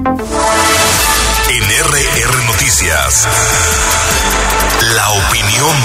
En RR Noticias, la opinión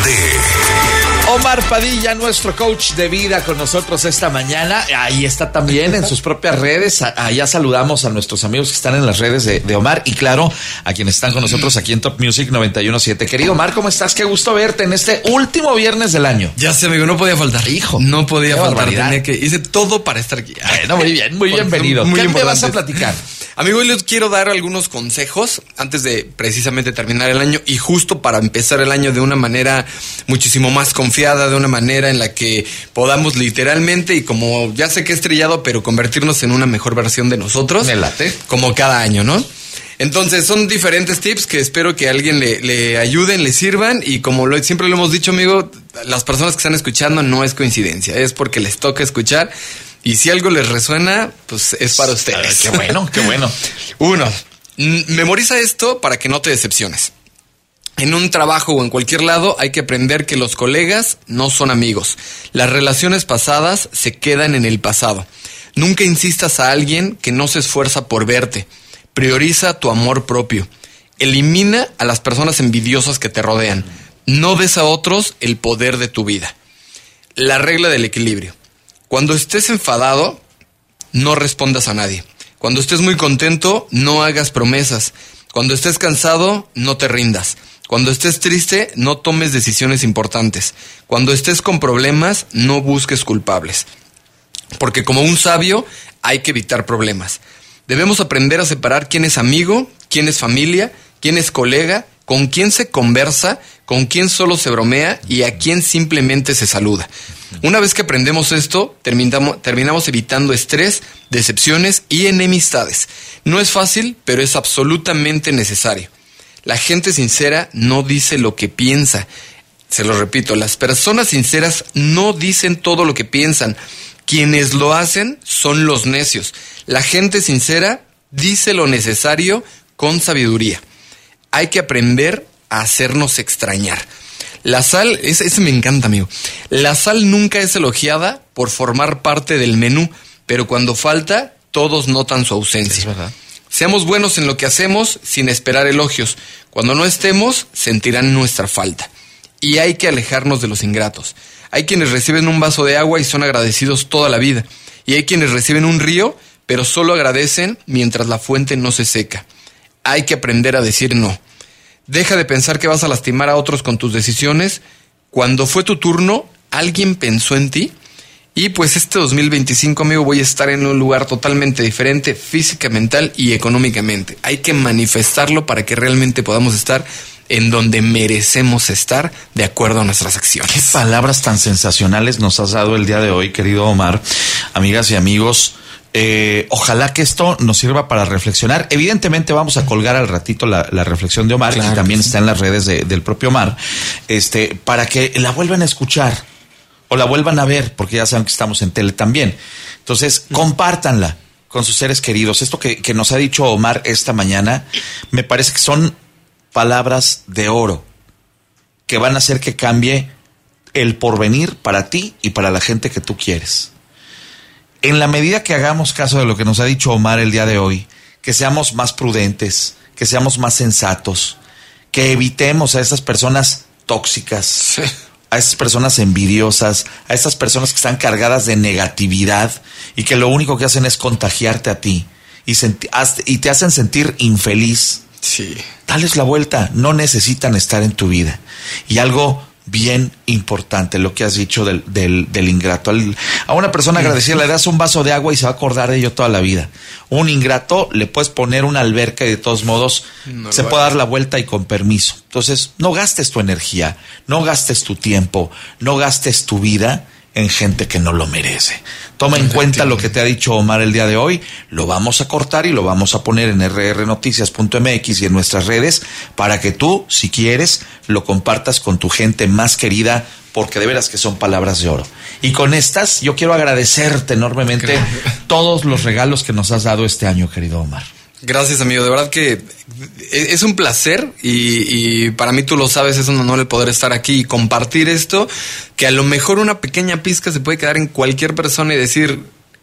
de Omar Padilla, nuestro coach de vida, con nosotros esta mañana. Ahí está también en sus propias redes. Allá saludamos a nuestros amigos que están en las redes de Omar y claro, a quienes están con nosotros aquí en Top Music 91.7. Querido Omar, ¿cómo estás? Qué gusto verte en este último viernes del año. Ya sé, amigo, no podía faltar. Hijo, no podía faltar. Barbaridad. Hice todo para estar aquí. Bueno, muy bien, muy bienvenido. ¿Qué me vas a platicar? Amigo, hoy les quiero dar algunos consejos antes de precisamente terminar el año y justo para empezar el año de una manera muchísimo más confiada, de una manera en la que podamos literalmente, y como ya sé que es trillado, pero convertirnos en una mejor versión de nosotros. Me late. Como cada año, ¿no? Entonces son diferentes tips que espero que a alguien le ayuden, le sirvan, y como siempre lo hemos dicho, amigo, las personas que están escuchando no es coincidencia, es porque les toca escuchar. Y si algo les resuena, pues es para ustedes. Qué bueno, qué bueno. 1. Memoriza esto para que no te decepciones. En un trabajo o en cualquier lado hay que aprender que los colegas no son amigos. Las relaciones pasadas se quedan en el pasado. Nunca insistas a alguien que no se esfuerza por verte. Prioriza tu amor propio. Elimina a las personas envidiosas que te rodean. No des a otros el poder de tu vida. La regla del equilibrio. Cuando estés enfadado, no respondas a nadie. Cuando estés muy contento, no hagas promesas. Cuando estés cansado, no te rindas. Cuando estés triste, no tomes decisiones importantes. Cuando estés con problemas, no busques culpables. Porque como un sabio, hay que evitar problemas. Debemos aprender a separar quién es amigo, quién es familia, quién es colega, con quién se conversa, con quién solo se bromea y a quién simplemente se saluda. Una vez que aprendemos esto, terminamos evitando estrés, decepciones y enemistades. No es fácil, pero es absolutamente necesario. La gente sincera no dice lo que piensa. Se lo repito, las personas sinceras no dicen todo lo que piensan. Quienes lo hacen son los necios. La gente sincera dice lo necesario con sabiduría. Hay que aprender a hacernos extrañar. La sal, ese me encanta, amigo. La sal nunca es elogiada por formar parte del menú, pero cuando falta, todos notan su ausencia. Es verdad. Seamos buenos en lo que hacemos sin esperar elogios. Cuando no estemos, sentirán nuestra falta. Y hay que alejarnos de los ingratos. Hay quienes reciben un vaso de agua y son agradecidos toda la vida. Y hay quienes reciben un río, pero solo agradecen mientras la fuente no se seca. Hay que aprender a decir no. Deja de pensar que vas a lastimar a otros con tus decisiones. Cuando fue tu turno, alguien pensó en ti. Y pues este 2025, amigo, voy a estar en un lugar totalmente diferente, física, mental y económicamente. Hay que manifestarlo para que realmente podamos estar en donde merecemos estar de acuerdo a nuestras acciones. Qué palabras tan sensacionales nos has dado el día de hoy, querido Omar. Amigas y amigos, ojalá que esto nos sirva para reflexionar. Evidentemente vamos a colgar al ratito la reflexión de Omar, claro, y también está en las redes del propio Omar, para que la vuelvan a escuchar o la vuelvan a ver, porque ya saben que estamos en tele también. Entonces, compártanla con sus seres queridos. Esto que nos ha dicho Omar esta mañana, me parece que son palabras de oro que van a hacer que cambie el porvenir para ti y para la gente que tú quieres. En la medida que hagamos caso de lo que nos ha dicho Omar el día de hoy, que seamos más prudentes, que seamos más sensatos, que evitemos a esas personas tóxicas, sí, a esas personas envidiosas, a esas personas que están cargadas de negatividad y que lo único que hacen es contagiarte a ti y te hacen sentir infeliz. Sí. Dales la vuelta, no necesitan estar en tu vida. Y algo bien importante, lo que has dicho del ingrato. A una persona agradecida le das un vaso de agua y se va a acordar de ello toda la vida. Un ingrato le puedes poner una alberca y de todos modos se puede dar la vuelta y con permiso. Entonces, no gastes tu energía, no gastes tu tiempo, no gastes tu vida en gente que no lo merece. Toma en cuenta lo que te ha dicho Omar el día de hoy. Lo vamos a cortar y lo vamos a poner en rrnoticias.mx y en nuestras redes para que tú, si quieres, lo compartas con tu gente más querida, porque de veras que son palabras de oro. Y con estas, yo quiero agradecerte enormemente todos los regalos que nos has dado este año, querido Omar. Gracias, amigo. De verdad que es un placer y para mí, tú lo sabes, es un honor el poder estar aquí y compartir esto, que a lo mejor una pequeña pizca se puede quedar en cualquier persona y decir,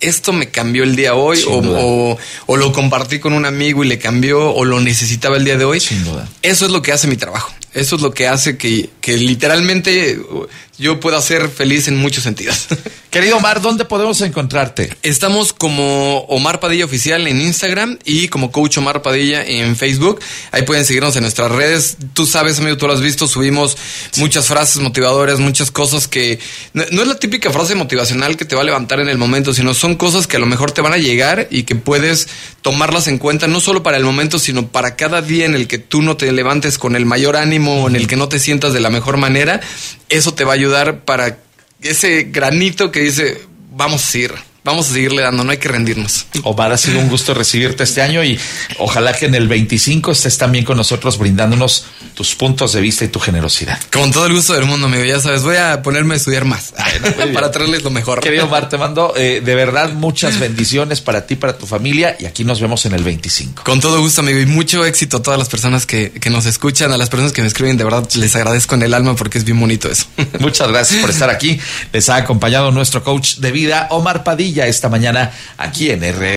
esto me cambió el día hoy, o lo compartí con un amigo y le cambió, o lo necesitaba el día de hoy. Sin duda. Eso es lo que hace mi trabajo. Eso es lo que hace que literalmente yo pueda ser feliz en muchos sentidos. Querido Omar, ¿dónde podemos encontrarte? Estamos como Omar Padilla Oficial en Instagram y como Coach Omar Padilla en Facebook. Ahí pueden seguirnos en nuestras redes. Tú sabes, amigo, tú lo has visto, subimos muchas frases motivadoras, muchas cosas que... No es la típica frase motivacional que te va a levantar en el momento, sino son cosas que a lo mejor te van a llegar y que puedes tomarlas en cuenta, no solo para el momento, sino para cada día en el que tú no te levantes con el mayor ánimo, en el que no te sientas de la mejor manera. Eso te va a ayudar para ese granito que dice, vamos a seguirle dando, no hay que rendirnos. Omar, ha sido un gusto recibirte este año y ojalá que en el 25 estés también con nosotros brindándonos tus puntos de vista y tu generosidad. Con todo el gusto del mundo, amigo, ya sabes, voy a ponerme a estudiar más para traerles lo mejor. Querido Omar, te mando de verdad muchas bendiciones para ti, para tu familia, y aquí nos vemos en el 25. Con todo gusto, amigo, y mucho éxito a todas las personas que nos escuchan, a las personas que me escriben, de verdad les agradezco en el alma porque es bien bonito eso. Muchas gracias por estar aquí. Les ha acompañado nuestro coach de vida, Omar Padilla, esta mañana aquí en R.